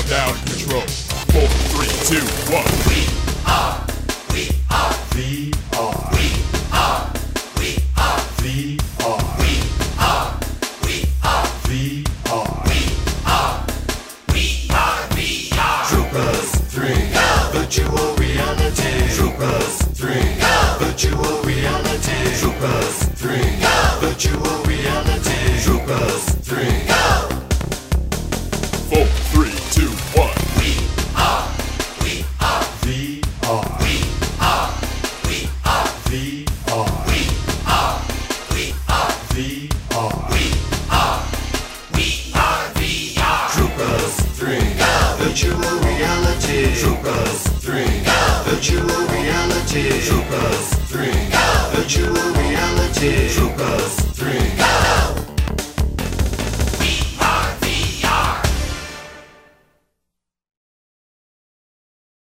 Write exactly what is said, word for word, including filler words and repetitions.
down control. Four, three, two, one. We are, we are V R. We are, we are V R. We are, we are V R. We are, we are V R Troopers three. Virtual reality. Troopers three. Virtual reality. Troopers three. Virtual reality. Troopers three. Four, three, two, one. We are, we are V R. We are, we are V R. We are, we are V R. We are, we are V R Troopers three. Virtual reality. Troopers three. Virtual reality. Troopers three. Virtual reality. Troopers three.